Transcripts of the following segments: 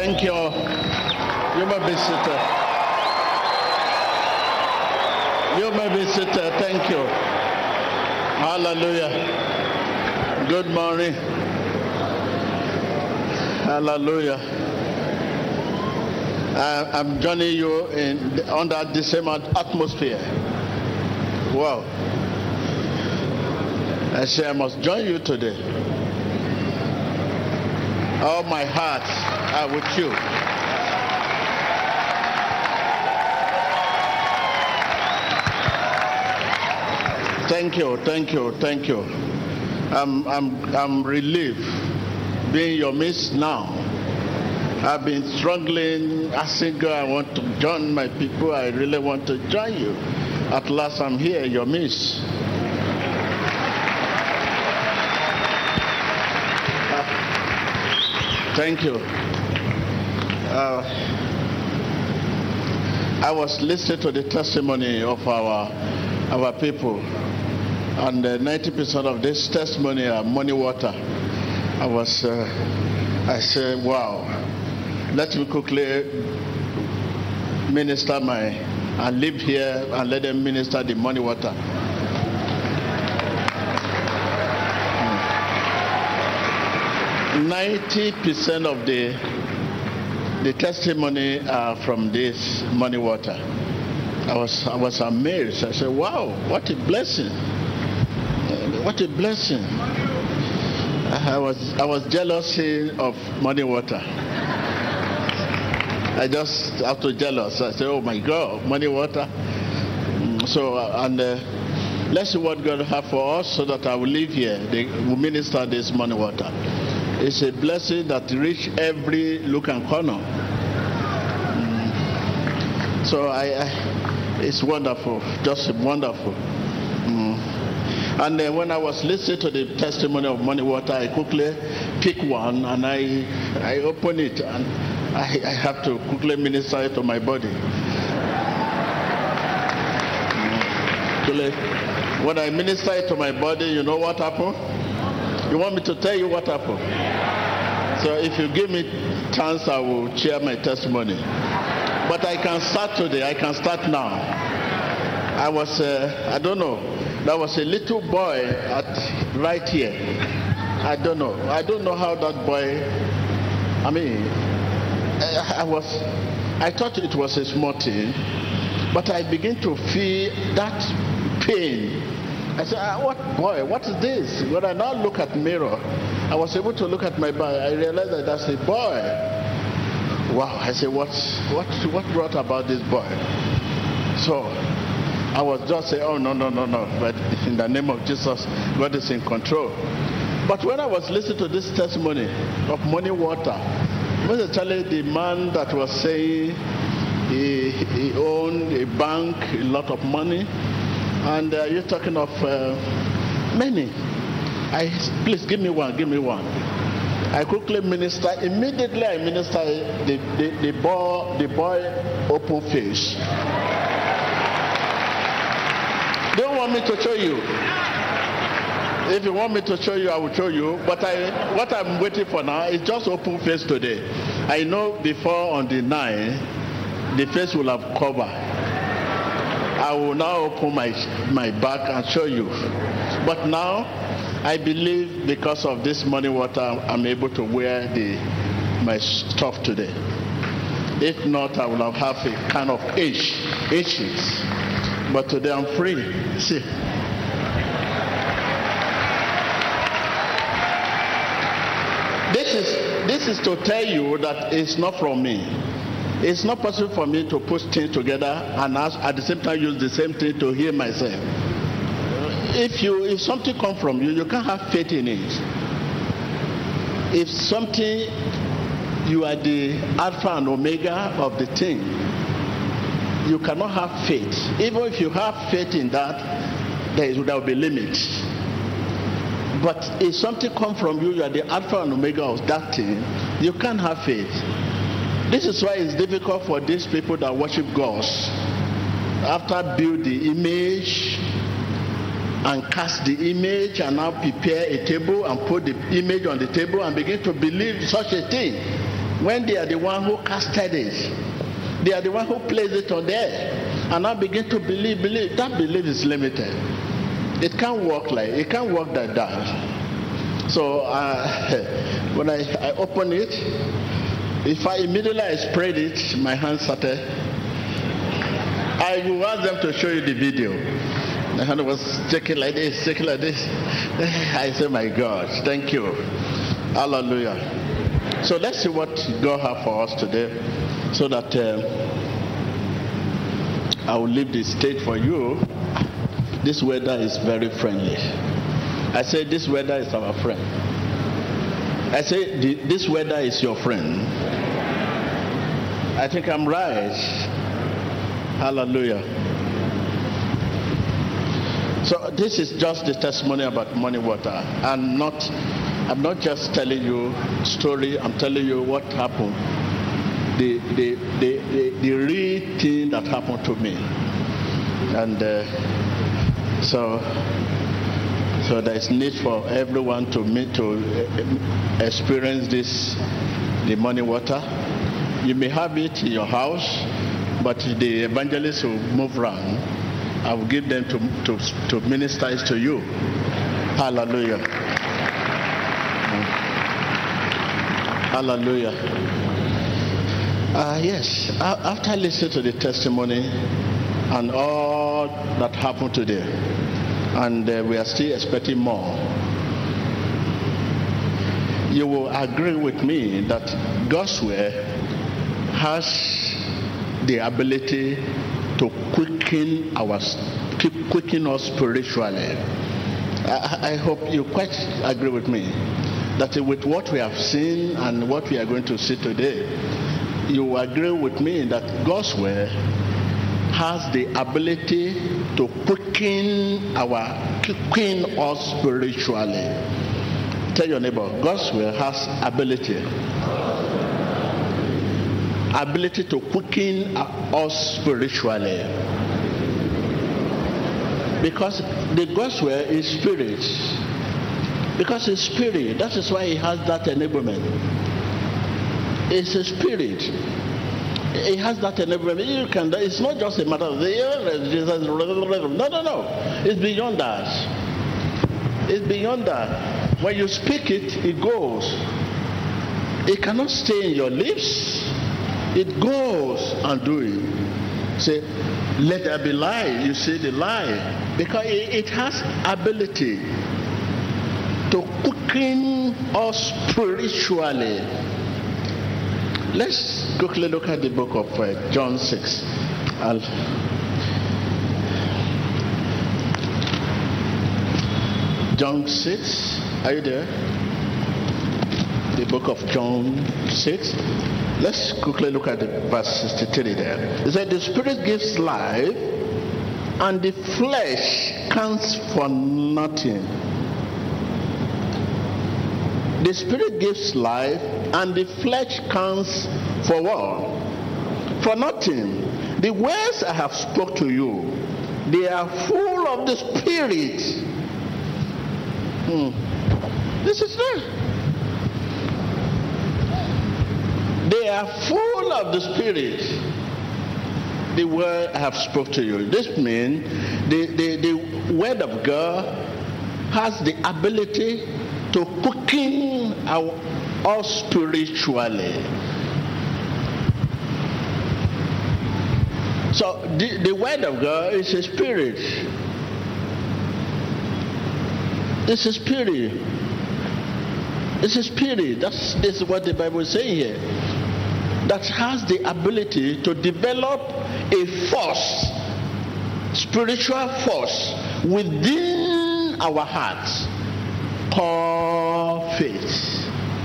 Thank you. You may be seated. You may be seated. Thank you. Hallelujah. Good morning. Hallelujah. I'm joining you under the same atmosphere. Wow. I say I must join you today. All my heart are with you. Thank you, thank you, thank you. I'm relieved being your midst now. I've been struggling, asking God, I want to join my people. I really want to join you. At last, I'm here, your midst. Thank you. I was listening to the testimony of our people, and 90% of this testimony are money water. I said, wow. Let me quickly minister and live here and let them minister the money water. 90% of the testimony are from this money water. I was amazed. I said, wow, what a blessing. What a blessing. I was jealous of money water. I just have to jealous. I said, oh my God, money water. So, let's see what God have for us so that I will live here. They will minister this money water. It's a blessing that reach every nook and corner. So it's wonderful, just wonderful. And then when I was listening to the testimony of money water, I quickly pick one and I open it and I have to quickly minister it to my body. When I minister it to my body, you know what happened? You want me to tell you what happened? So if you give me chance, I will share my testimony. But I can start today. I can start now. I don't know. There was a little boy right here. I don't know. I don't know how that boy. I thought it was a small thing, but I began to feel that pain. I said, what boy, what is this? When I now look at the mirror, I was able to look at my body. I realized that that's a boy. Wow, I said, what brought about this boy? So I was just saying, oh, no. But in the name of Jesus, God is in control. But when I was listening to this testimony of money water, Mr. Charlie, the man that was saying he owned a bank, a lot of money, and you're talking of many. Please give me one. I quickly minister. Immediately I minister the boy open face. They don't want me to show you. If you want me to show you, I will show you. But what I'm waiting for now is just open face today. I know before on the 9th, the face will have covered. I will now open my back and show you. But now, I believe because of this money water, I'm able to wear my stuff today. If not, I will have a kind of itches. But today I'm free. See. This is to tell you that it's not from me. It's not possible for me to put things together and at the same time use the same thing to heal myself. If something comes from you, you can't have faith in it. If something, you are the alpha and omega of the thing, you cannot have faith. Even if you have faith in that, there will be limits. But if something comes from you, you are the alpha and omega of that thing, you can't have faith. This is why it's difficult for these people that worship gods. After build the image and cast the image and now prepare a table and put the image on the table and begin to believe such a thing. when they are the one who casted it. They are the one who placed it on there. And now begin to believe. That belief is limited. It can't work like that. So when I open it, if I immediately sprayed it, my hand started. I will ask them to show you the video. My hand was shaking like this. I said, my God, thank you. Hallelujah. So let's see what God has for us today, so that I will leave the stage for you. This weather is very friendly. I say this weather is our friend. I say this weather is your friend. I think I'm right. Hallelujah. So this is just the testimony about money water. I'm not just telling you story. I'm telling you what happened. The real thing that happened to me. And so there is need for everyone to experience the money water. You may have it in your house, but the evangelists will move around. I will give them to minister it to you. Hallelujah. Hallelujah. Yes, after listening to the testimony and all that happened today, and we are still expecting more, you will agree with me that God's word has the ability to quicken us spiritually. I hope you quite agree with me that with what we have seen and what we are going to see today, you agree with me that God's word has the ability to quicken us spiritually. Tell your neighbor, God's word has ability to quicken us spiritually. Because the gospel is spirit. Because it's spirit. That is why he has that enablement. It's a spirit. It has that enablement. It's not just a matter of no. It's beyond that. It's beyond that. When you speak it, it goes. It cannot stay in your lips. It goes and do it. Say, let there be light. You see the light. Because it has ability to quicken us spiritually. Let's quickly look at the book of John 6. John 6. Are you there? The book of John 6. Let's quickly look at the verse 63 there. It said, the spirit gives life, and the flesh counts for nothing. The spirit gives life, and the flesh counts for what? For nothing. The words I have spoke to you, they are full of the spirit. This is it. They are full of the spirit. The word I have spoke to you. This means the word of God has the ability to quicken us spiritually. So the word of God is a spirit. It's a spirit. It's a spirit. That is what the Bible is saying here. That has the ability to develop a force, spiritual force within our hearts called faith.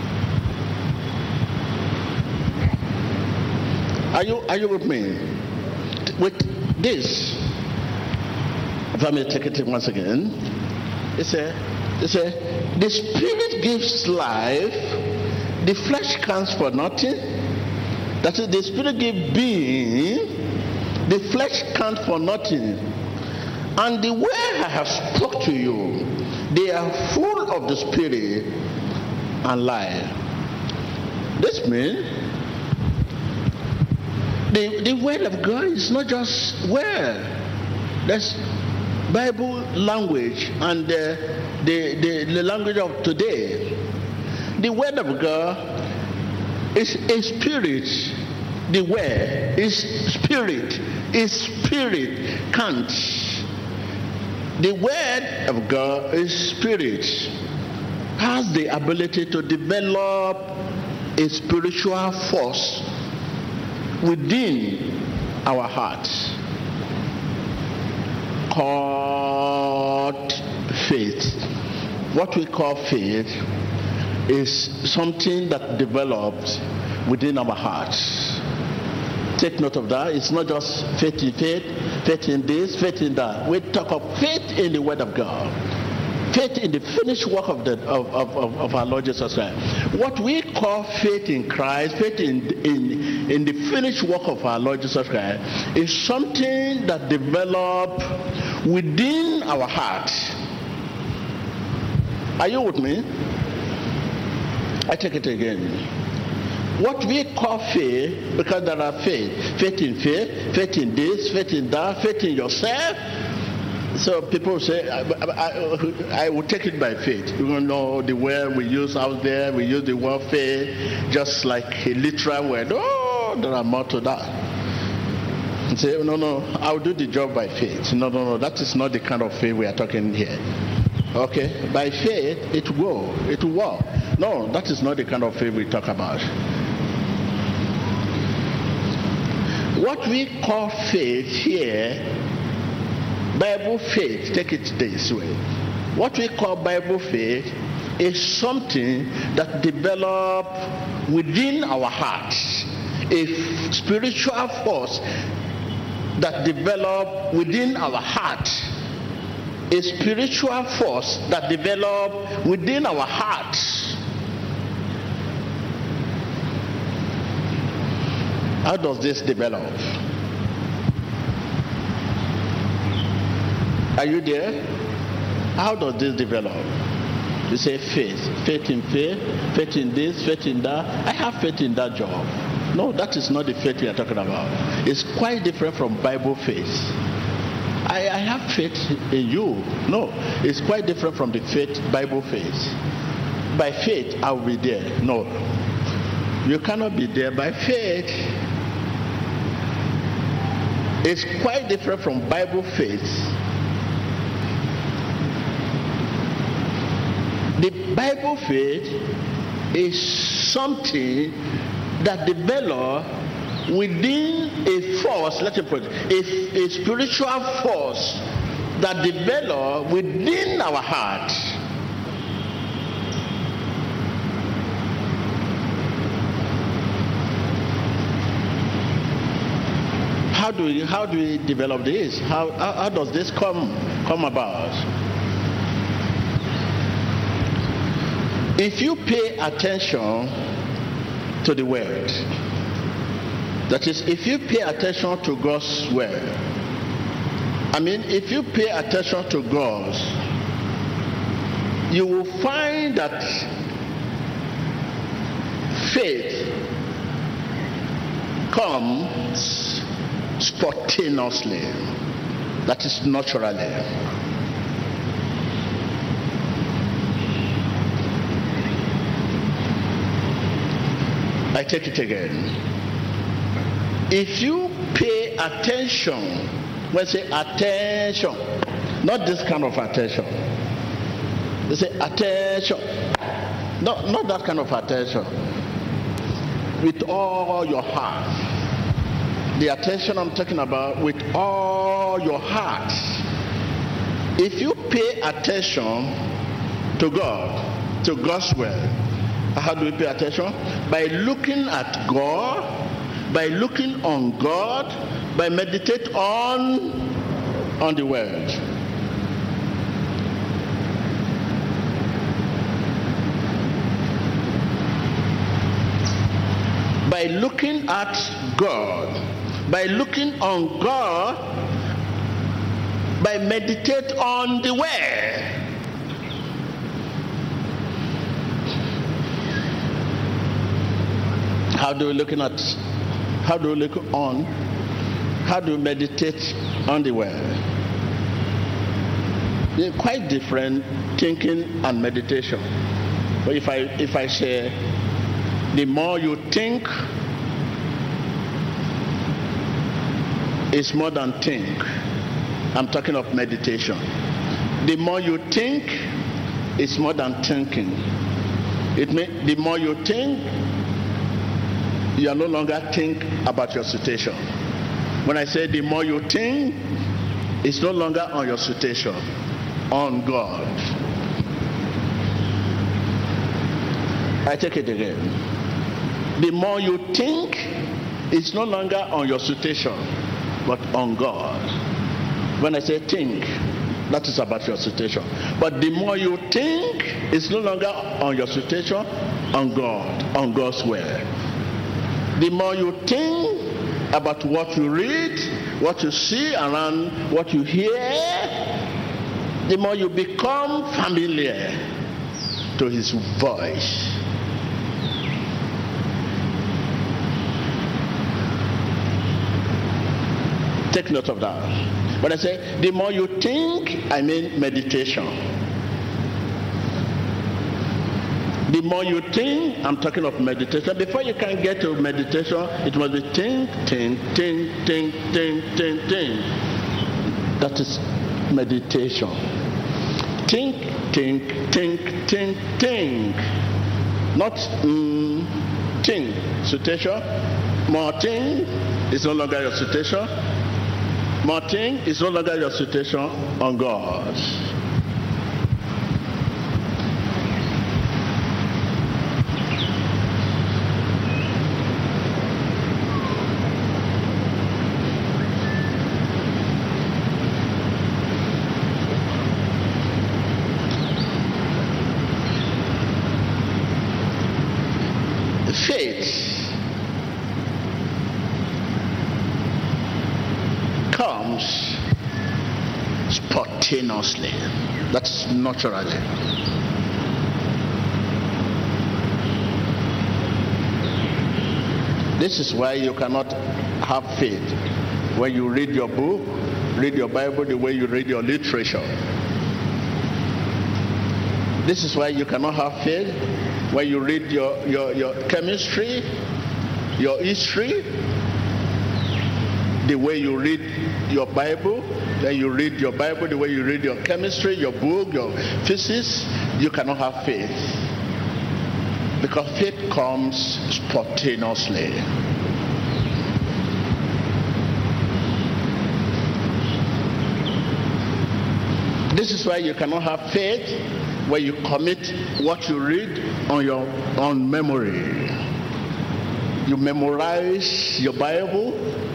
Are you with me? With this, if I may take it once again, it's the spirit gives life, the flesh counts for nothing. That is, the spirit gives being, the flesh counts for nothing. And the way I have spoke to you, they are full of the spirit and life. This means the word of God is not just word. That's Bible language and the language of today. The word of God is a spirit. The word is spirit. Is spirit. Can't. The word of God is spirit. Has the ability to develop a spiritual force within our hearts called faith. What we call faith is something that develops within our hearts. Take note of that. It's not just faith in faith, faith in this, faith in that. We talk of faith in the Word of God. Faith in the finished work of our Lord Jesus Christ. What we call faith in Christ, faith in the finished work of our Lord Jesus Christ, is something that develops within our hearts. Are you with me? I take it again. What we call faith, because there are faith in faith, faith in this, faith in that, faith in yourself. So people say, I will take it by faith. You don't know the word we use out there. We use the word faith just like a literal word. Oh, there are more to that. And say, no, I'll do the job by faith. No, that is not the kind of faith we are talking here. Okay, by faith, it will work. No, that is not the kind of faith we talk about. What we call faith here, Bible faith, take it this way. What we call Bible faith is something that develops within our hearts, a spiritual force that develops within our hearts, a spiritual force that develops within our hearts. How does this develop? Are you there? How does this develop? You say faith in faith, faith in this, faith in that. I have faith in that job. No, that is not the faith we are talking about. It's quite different from Bible faith. I have faith in you. No, it's quite different from the faith, Bible faith. By faith, I will be there. No, you cannot be there by faith. It's quite different from Bible faith. The Bible faith is something that develops within a force, let's put it, a spiritual force that develops within our heart. How do we develop this? How does this come about? If you pay attention to the word, that is, if you pay attention to God's word, if you pay attention to God's, you will find that faith comes spontaneously, that is naturally. I take it again. If you pay attention, when I say attention, not this kind of attention. They say attention. No, not that kind of attention. With all your heart. The attention I'm talking about, with all your heart. If you pay attention to God, to God's word, how do we pay attention? By looking at God, by looking on God, by meditate on the word. By looking at God, by looking on God, by meditate on the word. How do we look on? How do we meditate on the word? They're quite different, thinking and meditation. But if I say, the more you think is more than think. I'm talking of meditation. The more you think is more than thinking. The more you think, you are no longer think about your situation. When I say the more you think, it's no longer on your situation, on God. I take it again. The more you think, it's no longer on your situation, but on God. When I say think, that is about your situation. But the more you think, it's no longer on your situation, on God, on God's word. The more you think about what you read, what you see around, what you hear, the more you become familiar to his voice. Take note of that. When I say the more you think, I mean meditation. The more you think, I'm talking of meditation. Before you can get to meditation, it must be think. That is meditation. Think. Not think. Situation. More think is no longer your situation. More think is no longer your situation on God. Faith comes spontaneously. That's naturally. This is why you cannot have faith when you read your book, read your Bible the way you read your literature. This is why you cannot have faith when you read your chemistry, your history, the way you read your Bible, then you read your Bible the way you read your chemistry, your book, your physics. You cannot have faith. Because faith comes spontaneously. This is why you cannot have faith when you commit what you read on memory. You memorize your Bible.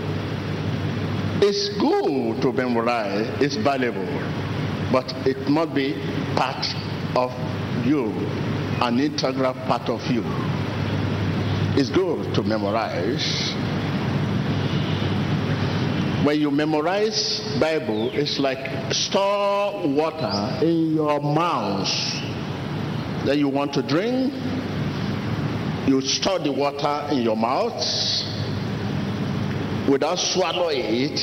It's good to memorize, it's valuable, but it must be part of you, an integral part of you. It's good to memorize. When you memorize Bible, it's like store water in your mouth that you want to drink. You store the water in your mouth. Without swallowing it,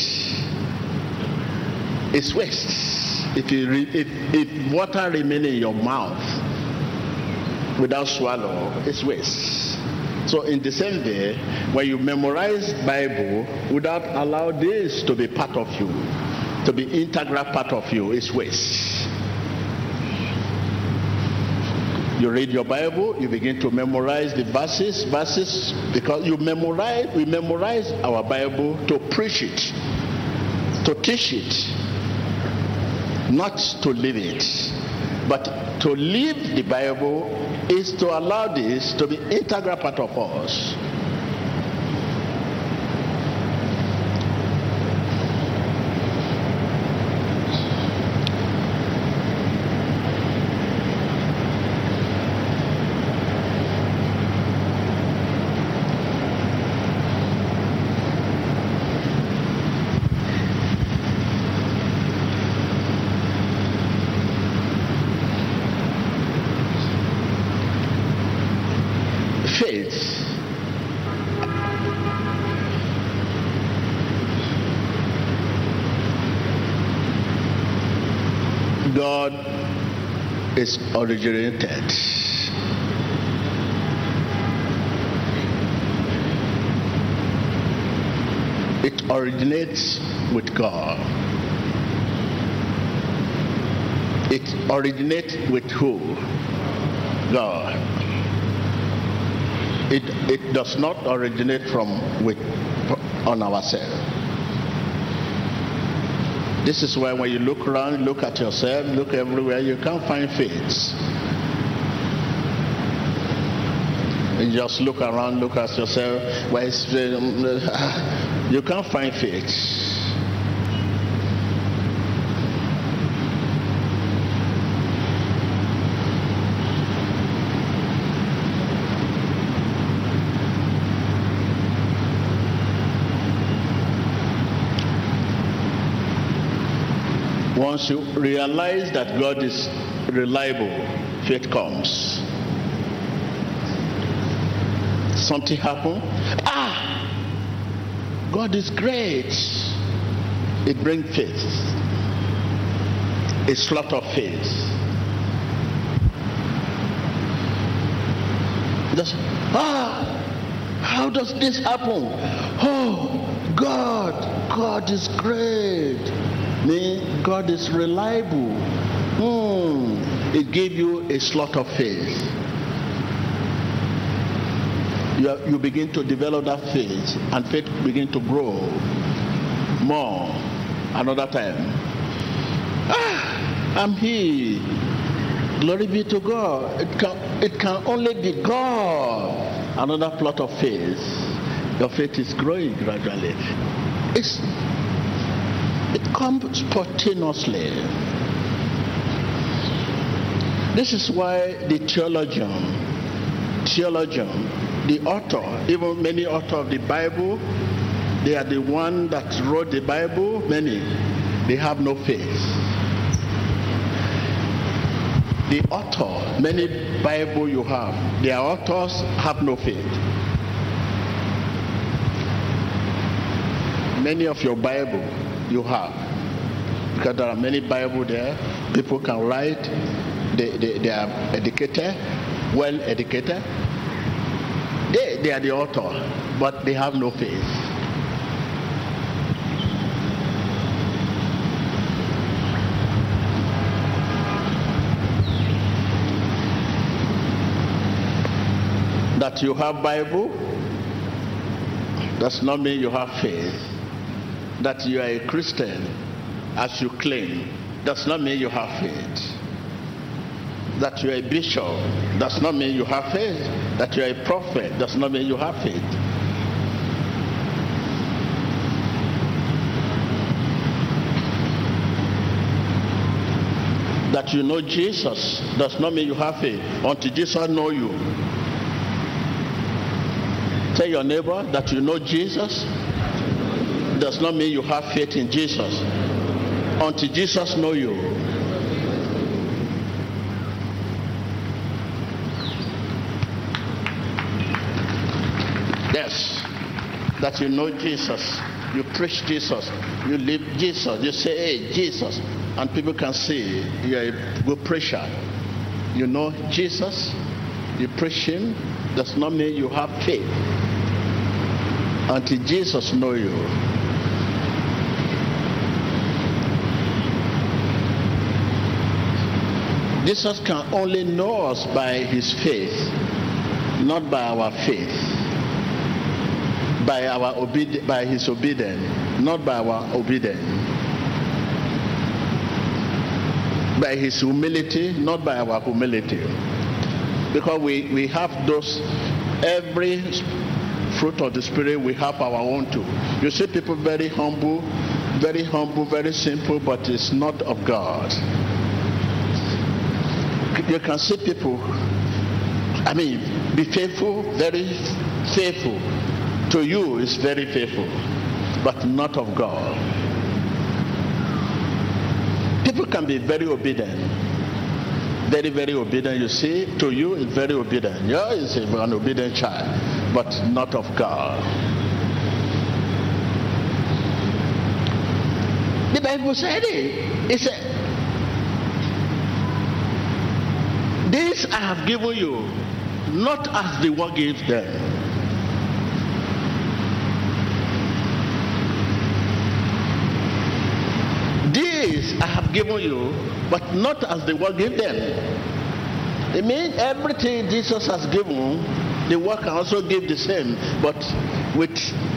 it's waste. If water remains in your mouth without swallow, it's waste. So in the same way, when you memorize Bible without allow this to be part of you, to be integral part of you, it's waste. You read your Bible, you begin to memorize the verses, because we memorize our Bible to preach it, to teach it, not to live it. But to live the Bible is to allow this to be integral part of us. Faith God is originated. It originates with God. It originates with who? God. It does not originate on ourselves. This is why when you look around, look at yourself, look everywhere, you can't find faith. You just look around, look at yourself, you can't find faith. Once you realize that God is reliable, faith comes. Something happens. God is great. It brings faith. A slot of faith. How does this happen? Oh, God is great. God is reliable. It gives you a slot of faith. You begin to develop that faith, and faith begin to grow more. Another time, I'm here. Glory be to God. It can only be God. Another plot of faith. Your faith is growing gradually. It comes spontaneously. This is why the theologian, the author, even many authors of the Bible, they are the one that wrote the Bible. Many, they have no faith. The author, many Bible you have, their authors have no faith. Many of your Bible you have, because there are many Bible there. People can write. They are educated, well educated. They are the author, but they have no faith. That you have Bible does not mean you have faith. That you are a Christian, as you claim, does not mean you have faith. That you are a bishop does not mean you have faith. That you are a prophet does not mean you have faith. That you know Jesus does not mean you have faith until Jesus know you. Tell your neighbor that you know Jesus does not mean you have faith in Jesus until Jesus know you. Yes, that you know Jesus, you preach Jesus, you live Jesus, you say, hey, Jesus, and people can see you're a good preacher. You know Jesus, you preach him, does not mean you have faith until Jesus know you. Jesus can only know us by his faith, not by our faith. By his obedience, not by our obedience. By his humility, not by our humility. Because we have those, every fruit of the Spirit, we have our own too. You see people very humble, very simple, but it's not of God. You can see people, be faithful, very faithful. To you is very faithful, but not of God. People can be very obedient, very obedient. You see, to you is very obedient. You is an obedient child, but not of God. The Bible said it. It said, This I have given you, not as the world gives them. This I have given you, but not as the world gives them. It means everything Jesus has given, the world can also give the same, but with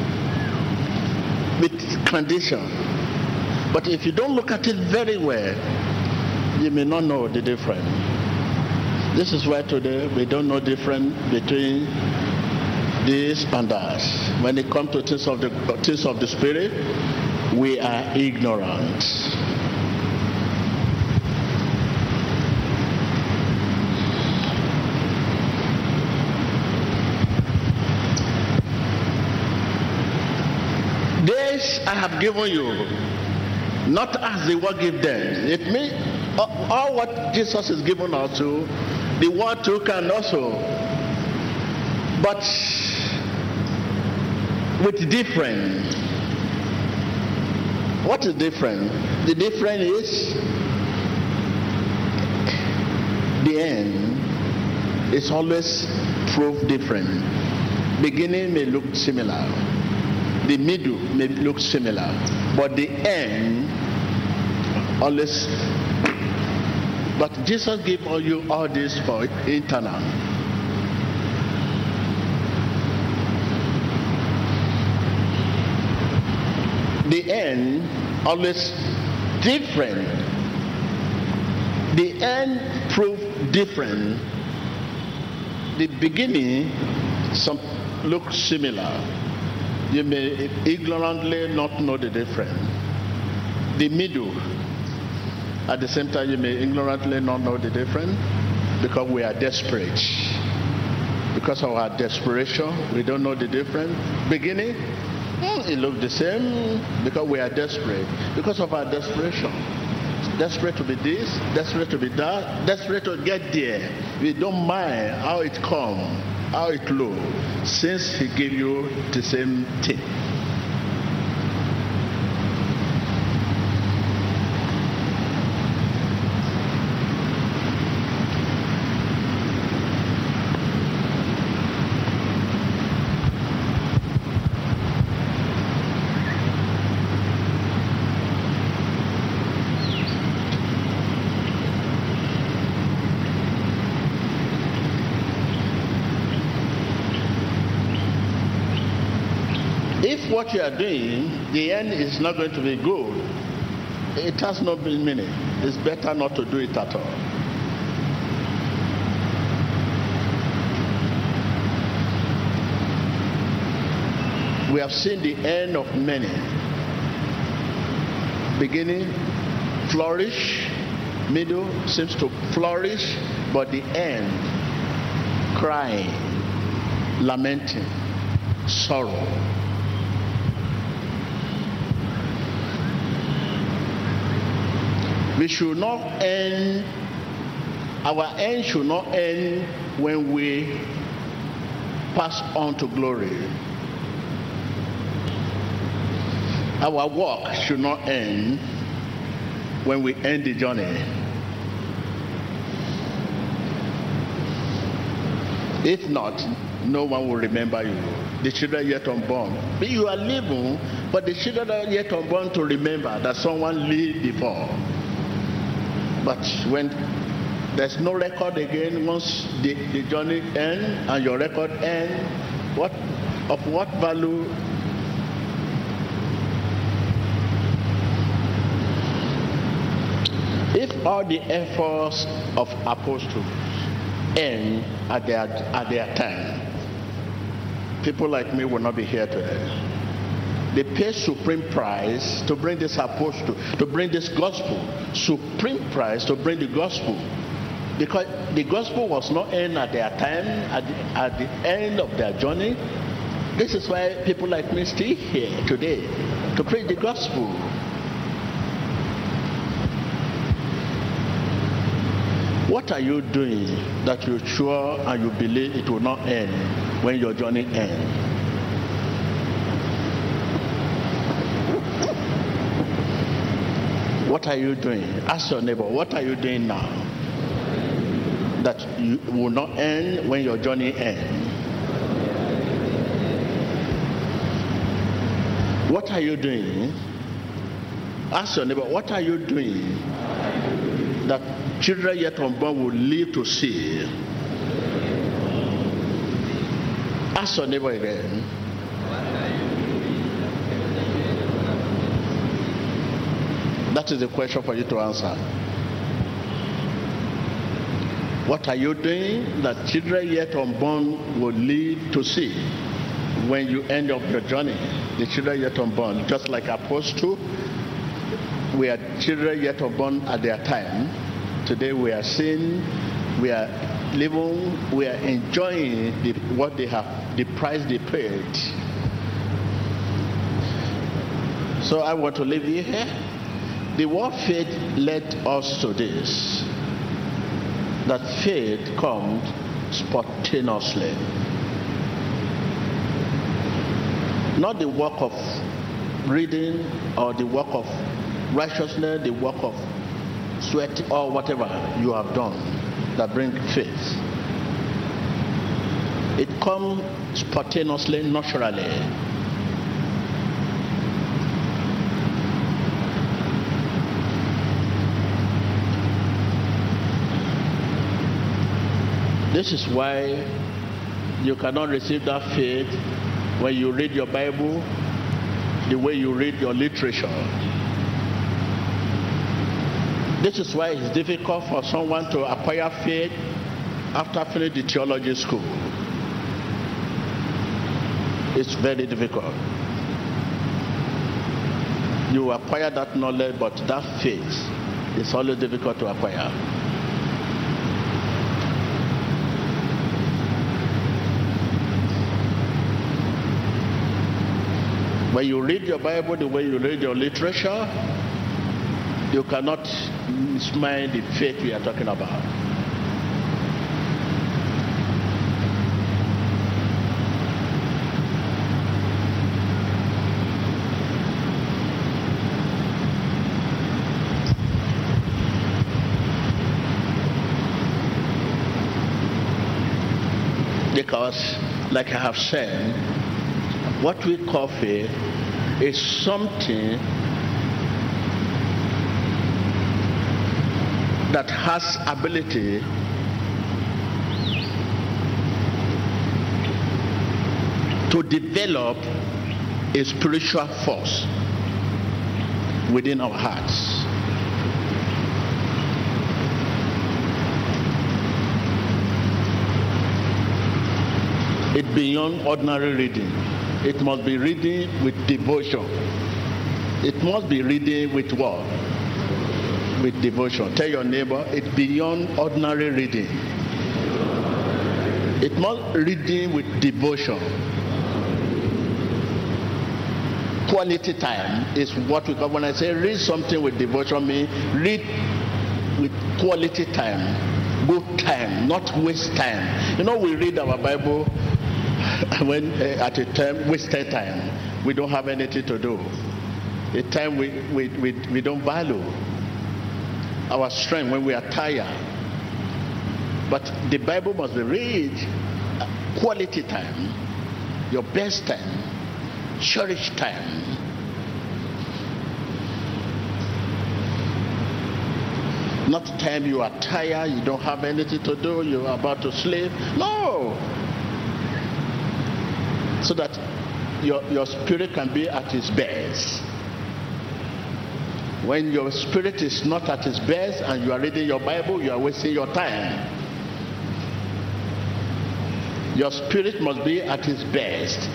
condition. But if you don't look at it very well, you may not know the difference. This is why today we don't know difference between this and that. When it comes to things of the spirit, we are ignorant. This I have given you, not as the world give them. It means all what Jesus is giving us to, the world too can also, but with different. What is different? The difference is the end is always proof different. Beginning may look similar, the middle may look similar, but the end always. But Jesus gave you all this for eternal. The end always different. The end proved different. The beginning some look similar. You may ignorantly not know the difference. The middle, at the same time, you may ignorantly not know the difference because we are desperate. Because of our desperation, we don't know the difference. Beginning, it looks the same because we are desperate. Because of our desperation. Desperate to be this, desperate to be that, desperate to get there. We don't mind how it comes, how it looks, since he gave you the same thing. If what you are doing, the end is not going to be good, it has no meaning. It's better not to do it at all. We have seen the end of many. Beginning, flourish, middle seems to flourish, but the end, crying, lamenting, sorrow. We should not end, our end should not end when we pass on to glory. Our walk should not end when we end the journey. If not, no one will remember you. The children yet unborn. But you are living, but the children are yet unborn to remember that someone lived before. But when there's no record again, once the journey ends and your record ends, what value? If all the efforts of apostles end at their time, people like me will not be here today. They pay supreme price to bring this apostle, to bring this gospel. Supreme price to bring the gospel. Because the gospel was not end at their time, at the end of their journey. This is why people like me stay here today, to preach the gospel. What are you doing that you're sure and you believe it will not end when your journey ends? What are you doing? Ask your neighbor, what are you doing now that you will not end when your journey ends. What are you doing? Ask your neighbor, what are you doing that children yet unborn will live to see? Ask your neighbor again. That is the question for you to answer. What are you doing that children yet unborn will live to see when you end up your journey? The children yet unborn, just like Apostle, we are children yet unborn at their time. Today we are seeing, we are living, we are enjoying what they have, the price they paid. So I want to leave you here. The word faith led us to this, that faith comes spontaneously. Not the work of reading or the work of righteousness, the work of sweat or whatever you have done that brings faith. It comes spontaneously, naturally. This is why you cannot receive that faith when you read your Bible the way you read your literature. This is why it's difficult for someone to acquire faith after finishing the theology school. It's very difficult. You acquire that knowledge, but that faith is always difficult to acquire. When you read your Bible the way you read your literature, you cannot smile the faith we are talking about. Because, like I have said, what we call faith is something that has ability to develop a spiritual force within our hearts. It's beyond ordinary reading. It must be reading with devotion. It must be reading with what? With devotion. Tell your neighbor, it's beyond ordinary reading. It must be reading with devotion. Quality time is what we call, when I say read something with devotion, mean read with quality time, good time, not waste time. You know, we read our Bible when at a time, wasted time. We don't have anything to do. A time we don't value our strength when we are tired. But the Bible must be read quality time, your best time, cherished time. Not the time you are tired, you don't have anything to do, you're about to sleep. No. So that your spirit can be at its best. When your spirit is not at its best and you are reading your Bible, you are wasting your time. Your spirit must be at its best.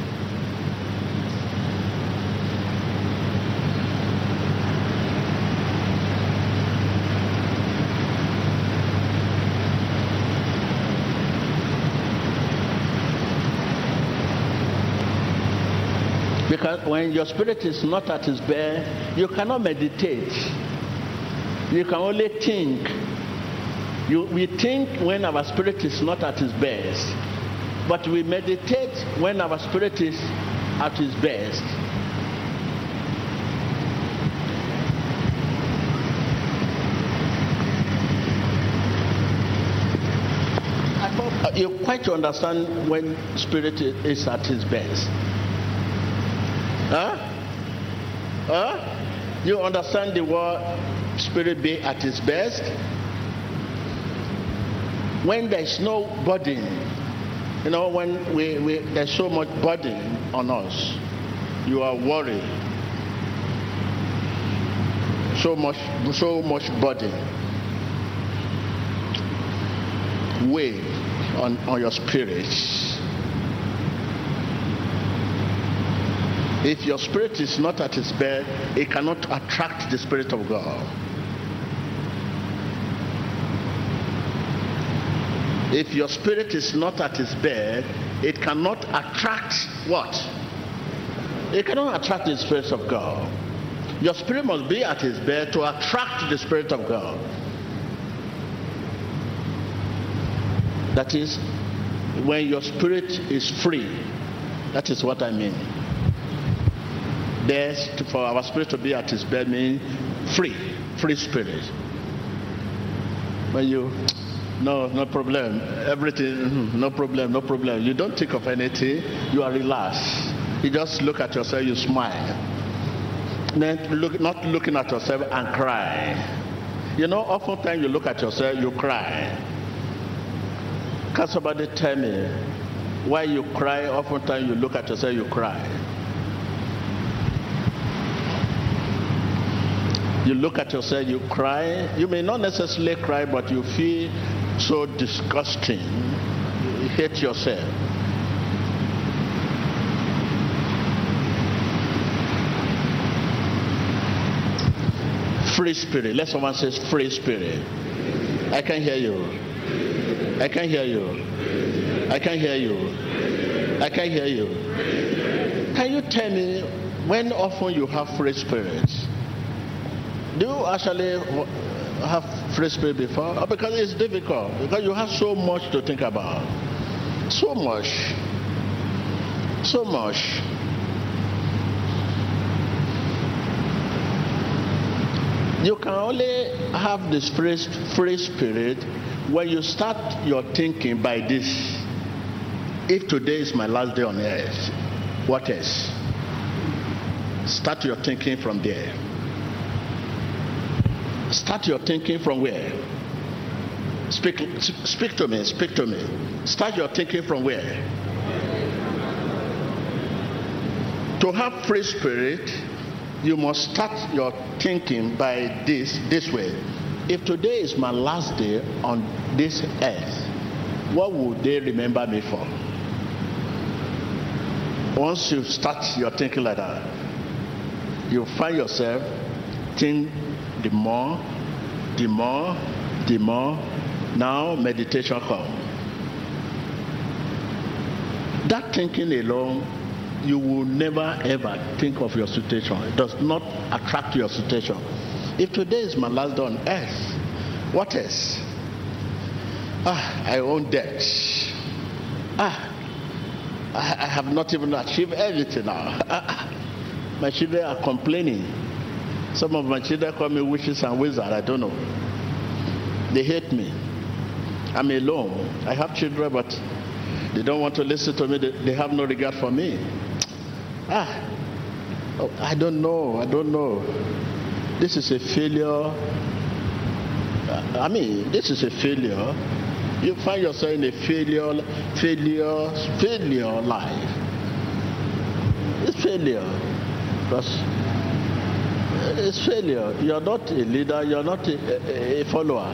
Because when your spirit is not at its best, you cannot meditate. You can only think. We think when our spirit is not at its best, but we meditate when our spirit is at its best. You quite understand when spirit is at its best. You understand the word spirit be at its best? When there is no burden, when there's so much burden on us, you are worried. So much burden. Weight on your spirit. If your spirit is not at its best, it cannot attract the Spirit of God. If your spirit is not at its best, it cannot attract what? It cannot attract the Spirit of God. Your spirit must be at its best to attract the Spirit of God. That is, when your spirit is free. That is what I mean. For our spirit to be at its best means free spirit. When you, no problem, everything, no problem. You don't think of anything, you are relaxed. You just look at yourself, you smile. Then not looking at yourself and cry. Oftentimes you look at yourself, you cry. Can somebody tell me why you cry? Oftentimes you look at yourself, you cry. You look at yourself, you cry. You may not necessarily cry, but you feel so disgusting. You hate yourself. Free spirit. Let someone say free spirit. I can't hear you. I can't hear you. I can't hear you. I can't hear you. Can you tell me when often you have free spirit? Do you actually have free spirit before? Because it's difficult. Because you have so much to think about. So much. You can only have this free spirit when you start your thinking by this. If today is my last day on earth, what else? Start your thinking from there. Start your thinking from where? Speak to me. Start your thinking from where? To have free spirit, you must start your thinking by this way. If today is my last day on this earth, what would they remember me for? Once you start your thinking like that, you find yourself think the more. Now meditation comes. That thinking alone, you will never ever think of your situation. It does not attract your situation. If today is my last day on earth, what else? I own debt. I have not even achieved everything now. My children are complaining. Some of my children call me witches and wizards. I don't know. They hate me. I'm alone. I have children, but they don't want to listen to me. They have no regard for me. I don't know. This is a failure. This is a failure. You find yourself in a failure life. It's failure. Because it's failure. You're not a leader. You're not a follower.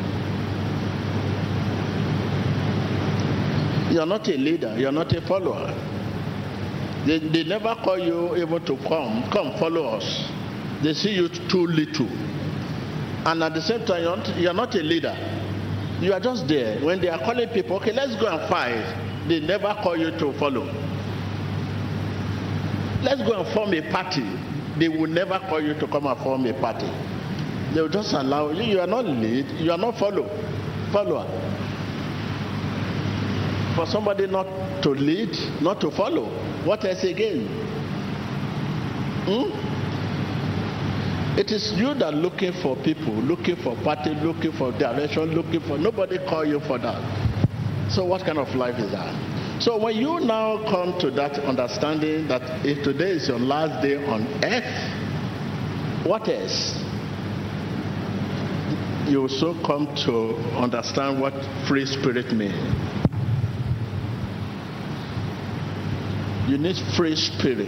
You're not a leader. You're not a follower. They never call you even to come follow us. They see you too little. And at the same time, you're not a leader. You are just there. When they are calling people, okay, let's go and fight, they never call you to follow. Let's go and form a party. They will never call you to come and form a party. They will just allow you. You are not lead. You are not follower. For somebody not to lead, not to follow, what else again? It is you that are looking for people, looking for party, looking for direction, nobody call you for that. So what kind of life is that? So when you now come to that understanding that if today is your last day on earth, what else? You will so come to understand what free spirit means. You need free spirit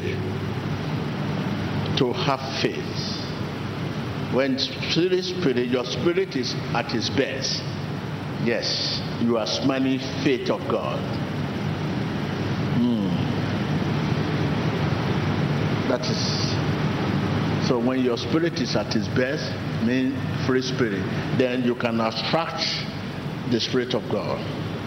to have faith. When spirit, your spirit is at its best, yes, you are smelling faith of God. That is. So when your spirit is at its best, mean free spirit, then you can attract the Spirit of God.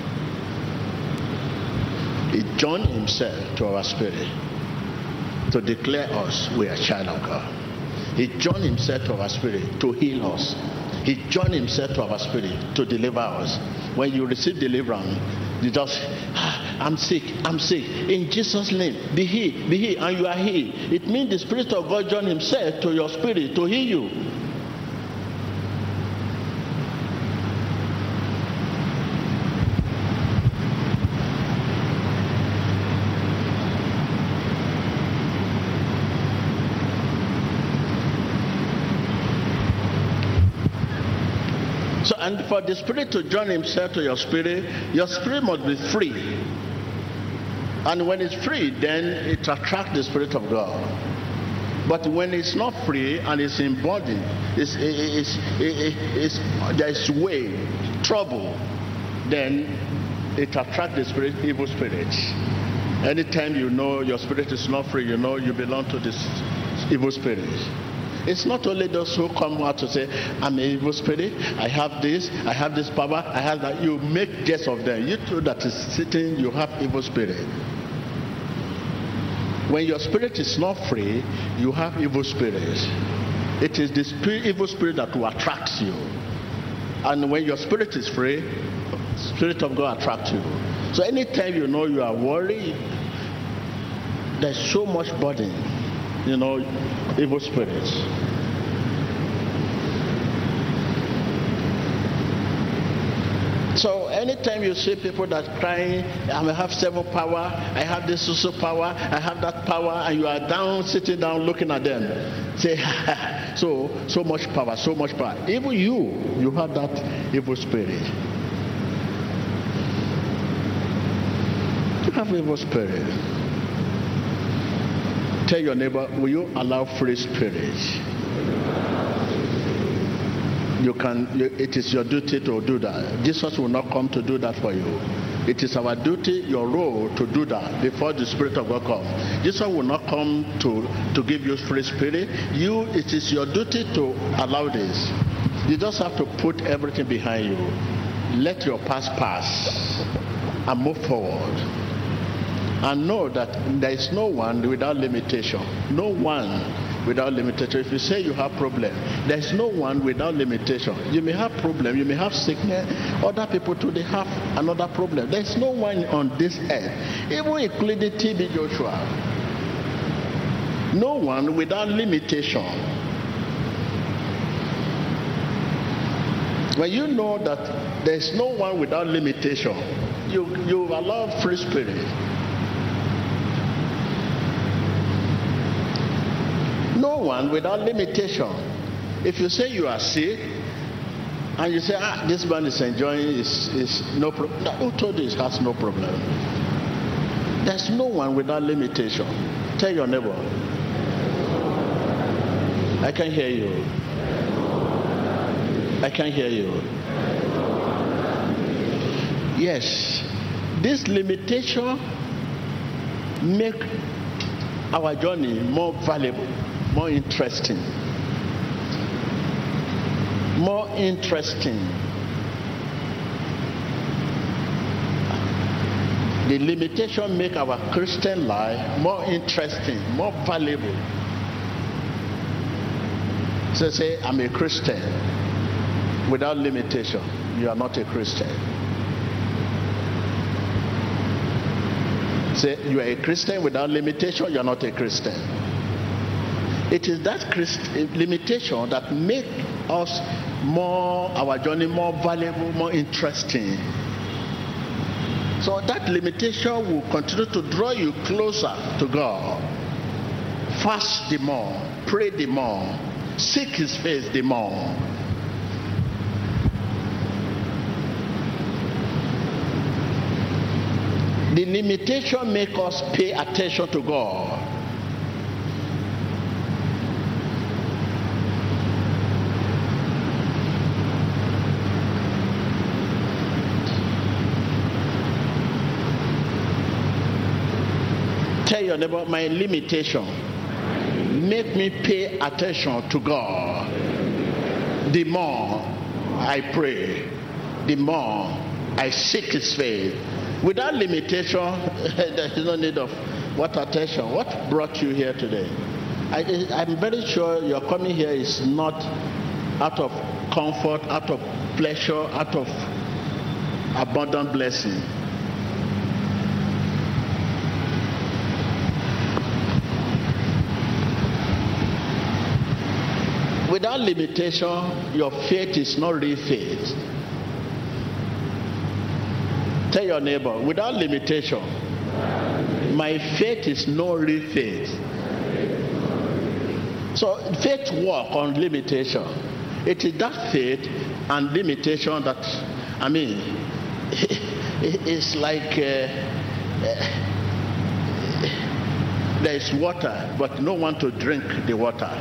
He joined himself to our spirit to declare us we are child of God. He joined himself to our spirit to heal us. He joined himself to our spirit to deliver us. When you receive deliverance, you just, I'm sick. In Jesus' name, be healed, and you are healed. It means the Spirit of God joined himself to your spirit to heal you. So, and for the Spirit to join himself to your spirit must be free. And when it's free, then it attracts the Spirit of God. But when it's not free and it's in body, there's way, trouble, then it attracts the spirit, evil spirits. Anytime you know your spirit is not free, you know you belong to this evil spirit. It's not only those who come out to say, I'm an evil spirit, I have this power, I have that. You make jest of them. You too that is sitting, you have evil spirit. When your spirit is not free, you have evil spirits. It is the evil spirit that will attract you. And when your spirit is free, the Spirit of God attracts you. So anytime you know you are worried, there's so much burden, evil spirits. So anytime you see people that are crying, I have 7 power, I have this super power, I have that power, and you are down, sitting down, looking at them, say, so much power, so much power. Even you have that evil spirit. You have evil spirit. Tell your neighbor, will you allow free spirit? It is your duty to do that. Jesus will not come to do that for you. It is our duty, your role, to do that before the Spirit of God comes. Jesus will not come to give you free spirit. It is your duty to allow this. You just have to put everything behind you. Let your past pass and move forward. And know that there is no one without limitation. No one without limitation. If you say you have problem, there is no one without limitation. You may have problem, you may have sickness. Other people too, they have another problem. There is no one on this earth, even including TB Joshua. No one without limitation. When you know that there is no one without limitation, you allow free spirit. No one without limitation. If you say you are sick and you say, this man is enjoying is no problem. Who told you it has no problem? There's no one without limitation. Tell your neighbor. I can hear you. I can hear you. Yes. This limitation make our journey more valuable, more interesting. More interesting. The limitation make our Christian life more interesting, more valuable. So say, I'm a Christian without limitation. You are not a Christian. Say, you are a Christian without limitation. You are not a Christian. It is that limitation that make us our journey more valuable, more interesting. So that limitation will continue to draw you closer to God. Fast the more, pray the more, seek his face the more. The limitation makes us pay attention to God. Tell your neighbor, my limitation make me pay attention to God. The more I pray, the more I seek his face. Without limitation, there is no need of what attention. What brought you here today? I'm very sure your coming here is not out of comfort, out of pleasure, out of abundant blessing. Without limitation, your faith is not real faith. Tell your neighbor, without limitation, my faith is no real faith. So faith works on limitation. It is that faith and limitation that, it's like there is water, but no one to drink the water.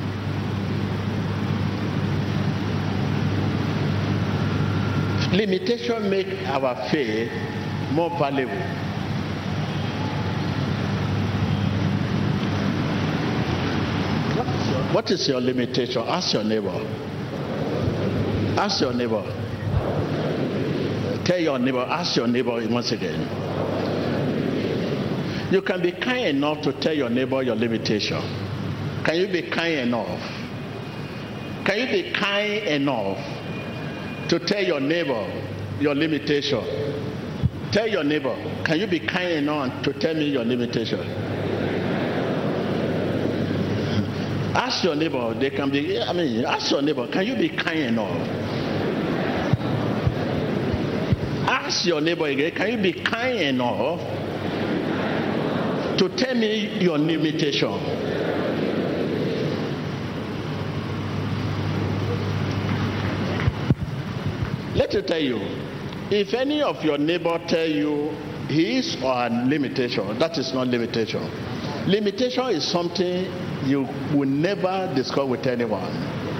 Limitation make our faith more valuable. What is your limitation? Ask your neighbor. Ask your neighbor. Tell your neighbor. Ask your neighbor once again. You can be kind enough to tell your neighbor your limitation. Can you be kind enough? Can you be kind enough to tell your neighbor your limitation? Tell your neighbor, can you be kind enough to tell me your limitation? Ask your neighbor, they can be, ask your neighbor, can you be kind enough? Ask your neighbor again, can you be kind enough to tell me your limitation? Let me tell you, if any of your neighbor tell you his or her limitation, that is not limitation. Limitation is something you will never discuss with anyone.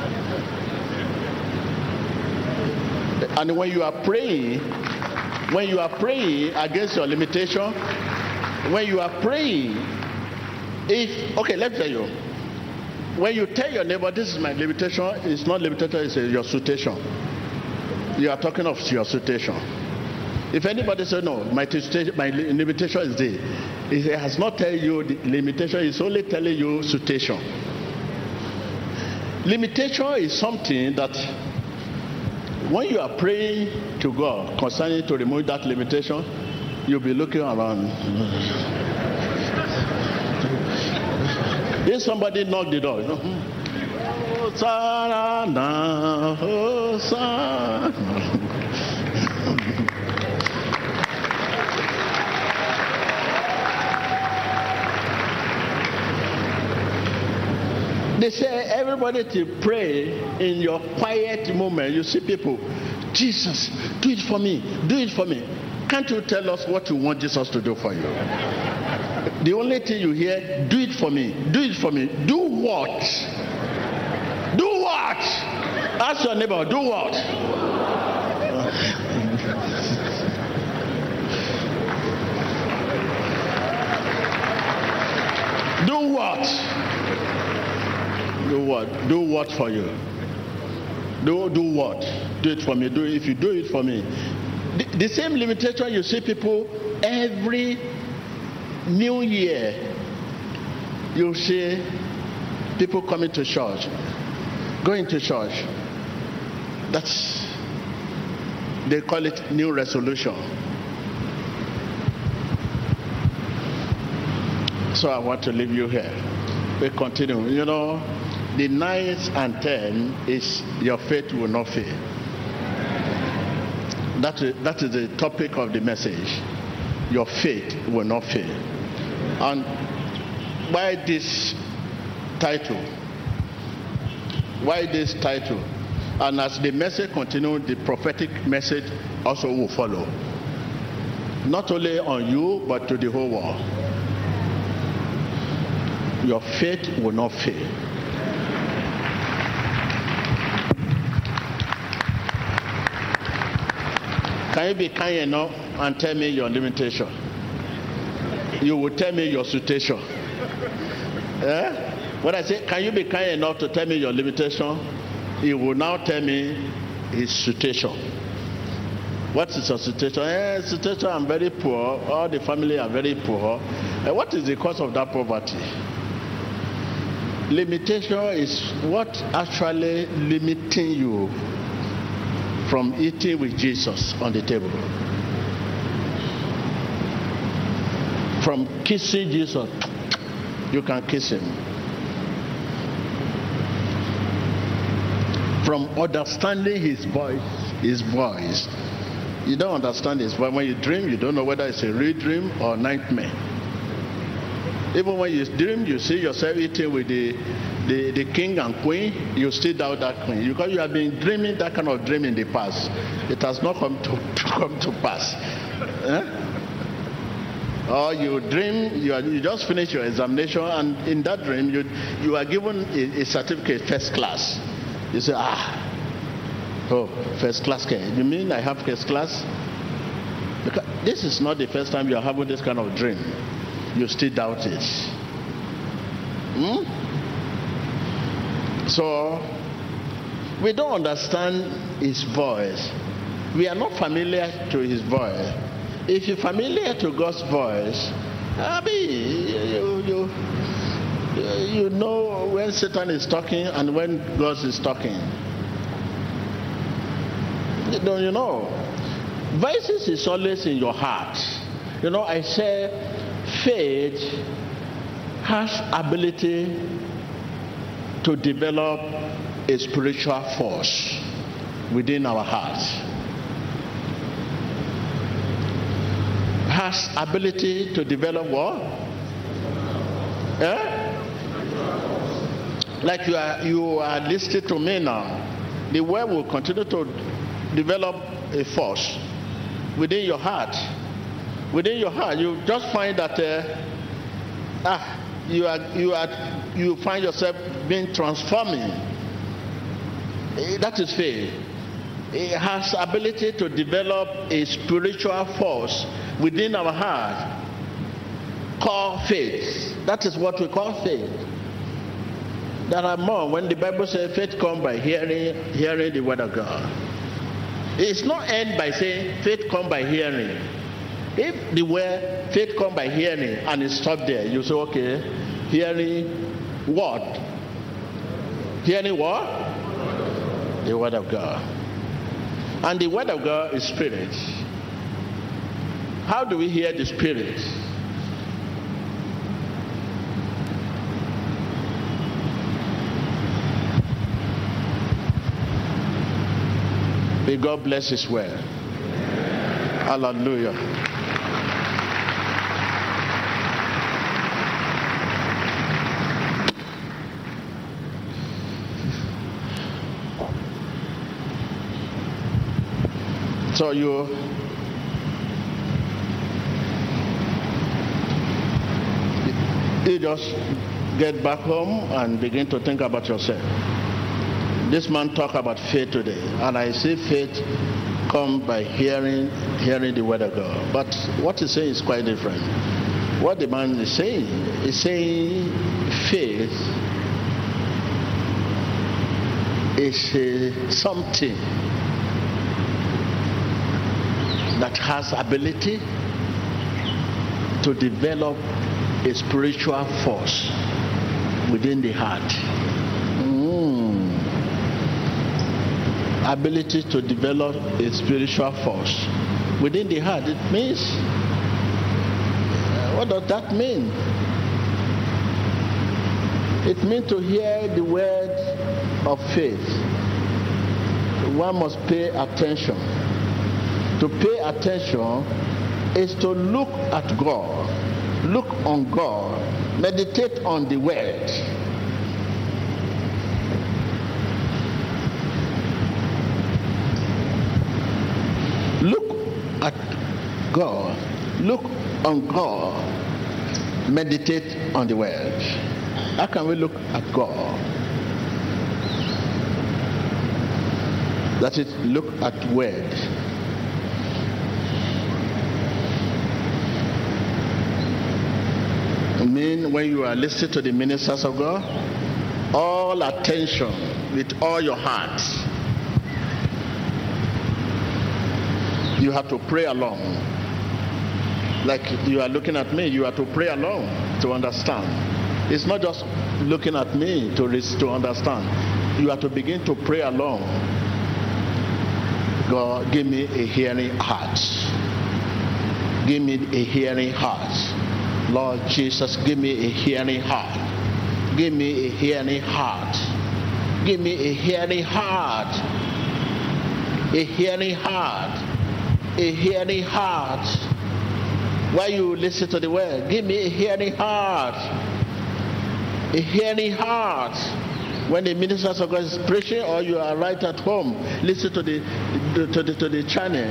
And when you are praying against your limitation, when you are praying, let me tell you, when you tell your neighbor this is my limitation, it's not limitation, it's your situation. You are talking of your situation. If anybody says no, my limitation is this, it has not tell you the limitation, it's only telling you situation. Limitation is something that when you are praying to God concerning to remove that limitation, you'll be looking around. If somebody knock the door, Hosanna, Hosanna. They say everybody to pray in your quiet moment. You see people, Jesus, do it for me, do it for me. Can't you tell us what you want Jesus to do for you? The only thing you hear, do it for me, do it for me. Do what? Do what? Ask your neighbor, do what? Do what? Do what? Do what for you? Do what? Do it for me. If you do it for me. The same limitation you see people every New Year. You see people coming to church, going to church. They call it new resolution. So I want to leave you here. We continue. You know, the 9th and 10th is your faith will not fail. That is the topic of the message. Your faith will not fail. And why this title? Why this title? And as the message continues, the prophetic message also will follow. Not only on you, but to the whole world. Your faith will not fail. Can you be kind enough and tell me your limitation? You will tell me your situation. When I say, can you be kind enough to tell me your limitation? He will now tell me his situation. What is your situation? Situation, I'm very poor. All the family are very poor. What is the cause of that poverty? Limitation is what actually limiting you from eating with Jesus on the table. From kissing Jesus, you can kiss him. From understanding his voice. You don't understand his voice. When you dream, you don't know whether it's a real dream or nightmare. Even when you dream, you see yourself eating with the king and queen, you still doubt that queen. Because you have been dreaming that kind of dream in the past. It has not come to pass. Or you dream, you just finished your examination, and in that dream, you are given a certificate first class. You say, first class care. You mean I have first class? Because this is not the first time you are having this kind of dream. You still doubt it. So, we don't understand his voice. We are not familiar to his voice. If you're familiar to God's voice, you know when Satan is talking and when God is talking. Don't you know? Voices is always in your heart. You know, I say faith has ability to develop a spiritual force within our hearts. Has ability to develop what? Like you are listening to me now. The word will continue to develop a force within your heart. Within your heart, you just find that you find yourself being transforming. That is faith. It has ability to develop a spiritual force within our heart called faith. That is what we call faith. There are more. When the Bible says faith comes by hearing the word of God. It's not end by saying faith comes by hearing. If the word faith comes by hearing and it stops there, you say, okay, hearing what? Hearing what? The word of God. And the word of God is spirit. How do we hear the spirit? May God bless his word. Hallelujah. So you just get back home and begin to think about yourself. This man talked about faith today, and I say faith comes by hearing the word of God. But what he's saying is quite different. What the man is saying faith is something that has ability to develop a spiritual force within the heart. Ability to develop a spiritual force within the heart. It means, what does that mean? It means to hear the word of faith. One must pay attention. To pay attention is to look at God, look on God, meditate on the word. Look at God, look on God, meditate on the word. How can we look at God? That is, look at word. I mean, when you are listening to the ministers of God, all attention with all your heart. You have to pray along. Like you are looking at me, you have to pray along to understand. It's not just looking at me to understand. You have to begin to pray along. God, give me a hearing heart. Give me a hearing heart. Lord Jesus, give me a hearing heart. Give me a hearing heart. Give me a hearing heart. A hearing heart. A hearing heart. While you listen to the word, give me a hearing heart. A hearing heart. When the ministers of God is preaching, or you are right at home, listen to the channel,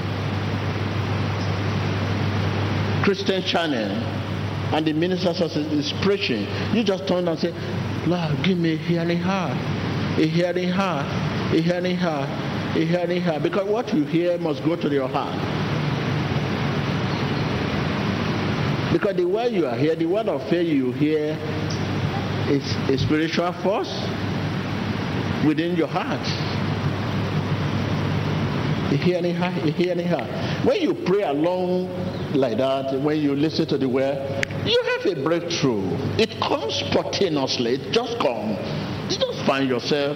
Christian channel, and the ministers is preaching. You just turn and say, Lord, give me a hearing heart, a hearing heart, a hearing heart, a hearing heart. Because what you hear must go to your heart. Because the way you are here, the word of faith you hear is a spiritual force within your heart. A hearing heart, a hearing heart. When you pray along like that, when you listen to the word, you have a breakthrough. It comes spontaneously. It just comes. You just find yourself.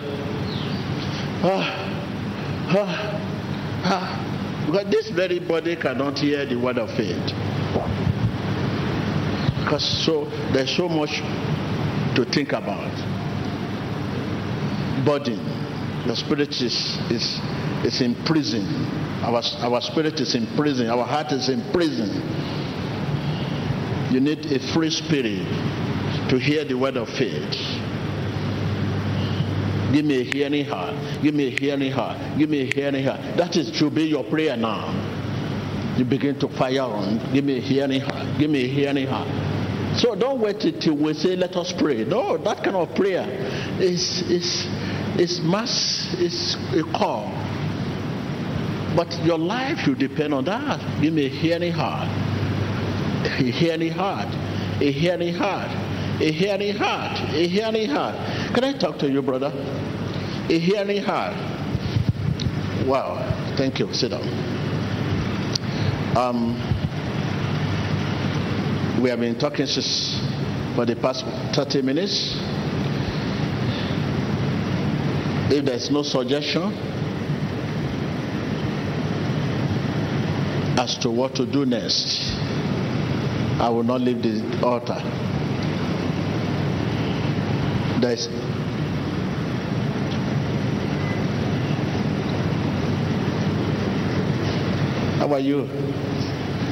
Because this very body cannot hear the word of faith. Because there's so much to think about. Burden. The spirit is in prison. Our spirit is in prison. Our heart is in prison. You need a free spirit to hear the word of faith. Give me a hearing heart. Give me a hearing heart. Give me a hearing heart. That should be your prayer now. You begin to fire on. Give me a hearing heart. Give me a hearing heart. So don't wait till we say, let us pray. No, that kind of prayer is a call. But your life should depend on that. Give me a hearing heart. A hearing heart. A hearing heart. A hearing heart. A hearing heart. Can I talk to you, brother? A hearing heart. Wow. Thank you. Sit down. We have been talking for the past 30 minutes. If there's no suggestion as to what to do next, I will not leave the altar. How are you?